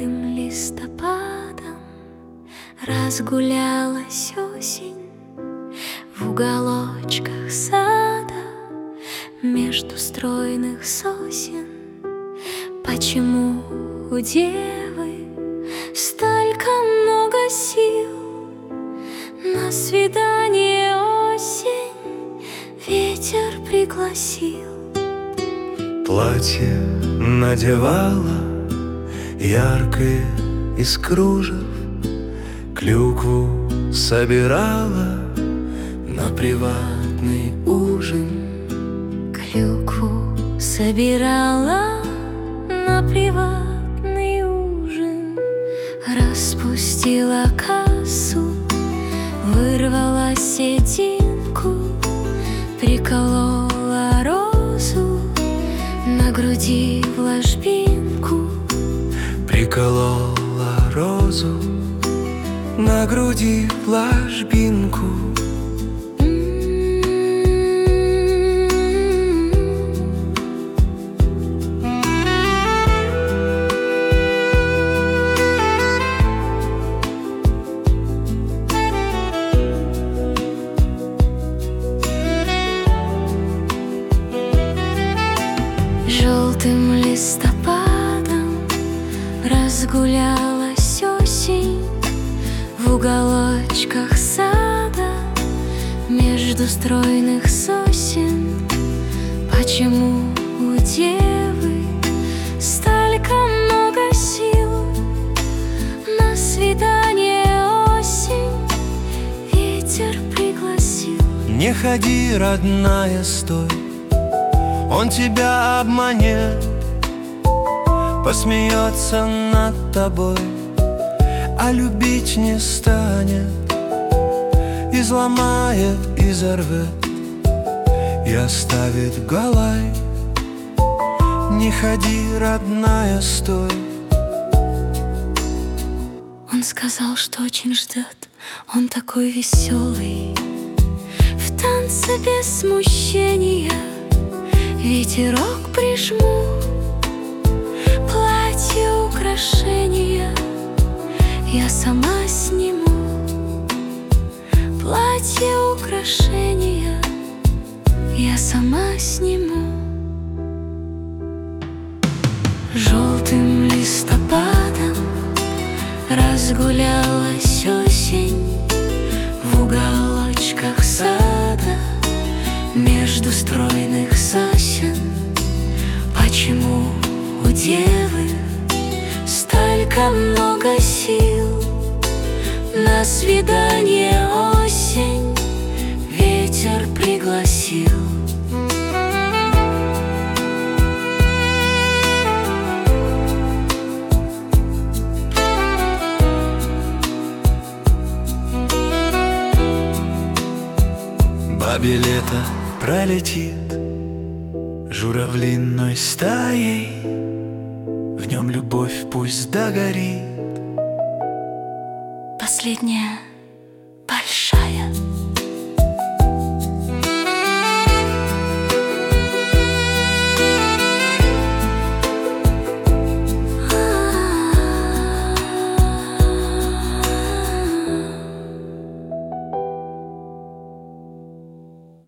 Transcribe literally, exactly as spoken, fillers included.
Желтым листопадом разгулялась осень в уголочках сада между стройных сосен. Почему у девы столько много сил? На свидание осень ветер пригласил. Платье надевала яркое из кружев, клюкву собирала на приватный ужин. Клюкву собирала на приватный ужин. Распустила косу, вырвала сединку, приколола розу на груди в ложбинку. Приколола розу на груди в ложбинку. Желтым листопадом разгулялась осень в уголочках сада между стройных сосен. Почему у девы столько много сил? На свидание осень ветер пригласил. Не ходи, родная, стой, он тебя обманет, посмеется над тобой, а любить не станет, изломает, изорвет и оставит голой. Не ходи, родная, стой. Он сказал, что очень ждет, он такой веселый, в танце без смущения. Ветерок прижму, платье украшения я сама сниму. Платье украшения я сама сниму. Желтым листопадом разгулялась осень в уголочках сада между стройных сосен. Почему у девы столько много сил? На свидание осень ветер пригласил. Бабье лето пролетит журавлиной стаей, в нем любовь пусть догорит. Последняя